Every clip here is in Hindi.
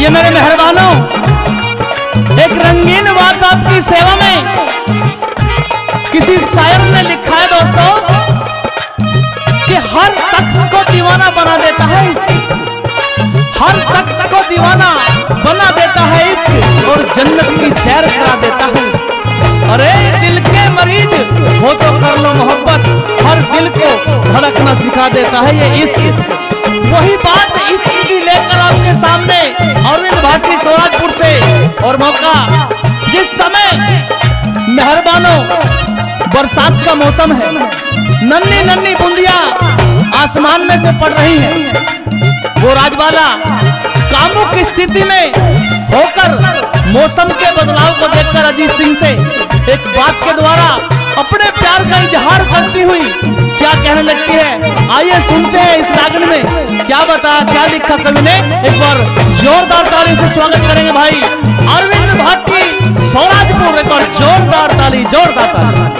आइए मेरे मेहरबानों, एक रंगीन बात आपकी सेवा में। किसी शायर ने लिखा है दोस्तों कि हर शख्स को दीवाना बना देता है इश्क, हर शख्स को दीवाना बना देता है इश्क, और जन्नत की सैर करा देता है इश्क। अरे दिल के मरीज हो तो कर लो मोहब्बत, हर दिल को धड़कना सिखा देता है ये इश्क। वही बात इश्क की लेकर आपके सामने अरविंद भाटी सोराजपुर से। और मौका जिस समय मेहरबानों बरसात का मौसम है, नन्ही नन्ही बूंदियां आसमान में से पड़ रही हैं, वो राजवाला कामुक की स्थिति में होकर मौसम के बदलाव को देखकर अजीत सिंह से एक बात के द्वारा अपने प्यार का इजहार करती हुई क्या कहने लगती है, आइए सुनते हैं इस रागन में क्या बताया, क्या लिखा कवि ने। एक बार जोरदार ताली से स्वागत करेंगे भाई अरविंद भाटी सोराजपुर। एक बार जोरदार ताली, जोरदार ताली।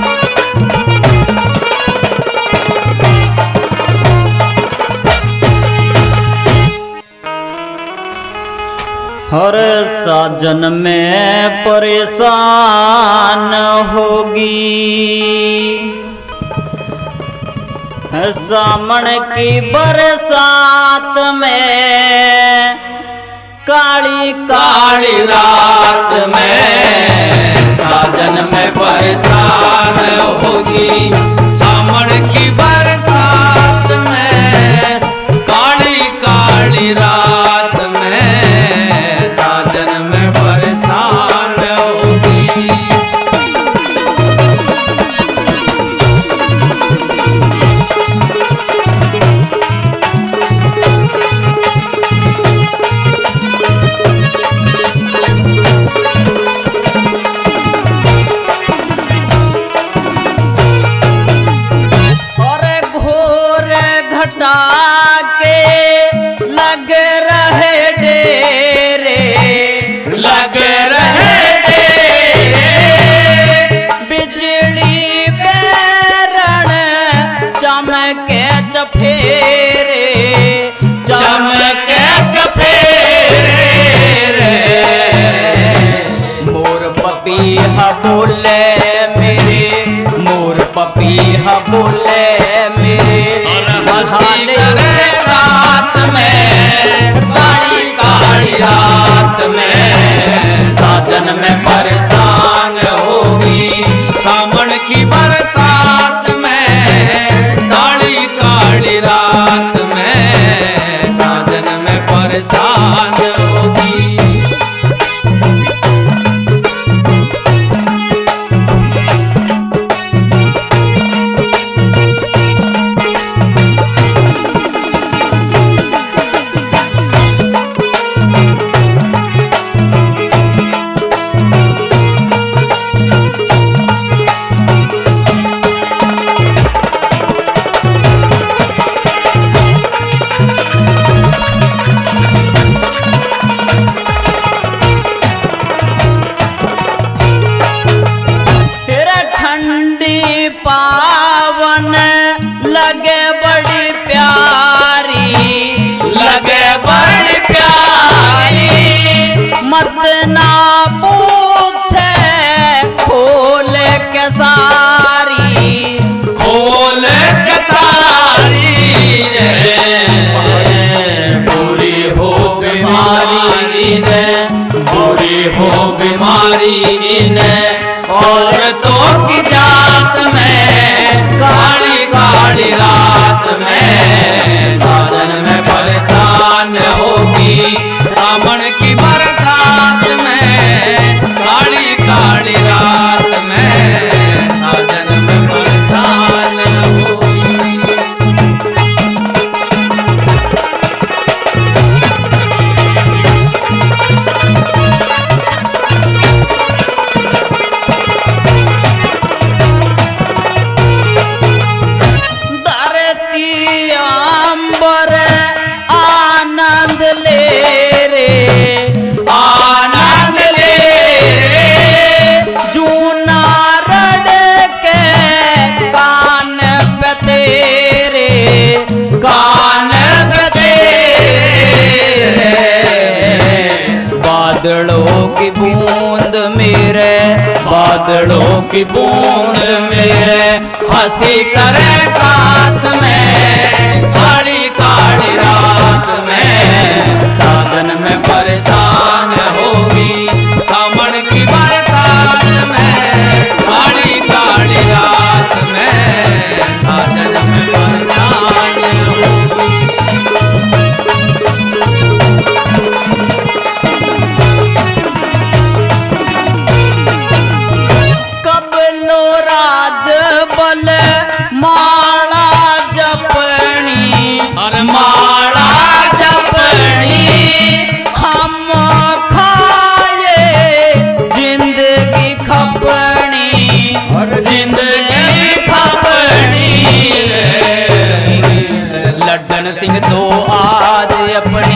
हर साजन में परेशान होगी, सामन की बरसात में, काली काली रात में, साजन में परेशान होगी, सामन की बरसात में, काली काली रात में, साजन में परेशान होगी। पपीहा बोले मेरे, मोर पपीहा बोले मेरे, बहाने रात में, काली काली रात में, साजन में परेशान होगी, सामन की बरसात में, काली काली रात में, साजन में परेशान होगी। की बूंद मेरे, बादलों की बूंद मेरे, हंसी करे साथ में काली काली रात में। साधन में परेशान होगी सावन की बरसात में, काली काली रात में साधन में परेशान होगी। कबलो राज बल माला जपनी, और माला जपनी हम खाए जिंदगी खपनी, और जिंदगी खपनी। लड्डन सिंह तो आज अपनी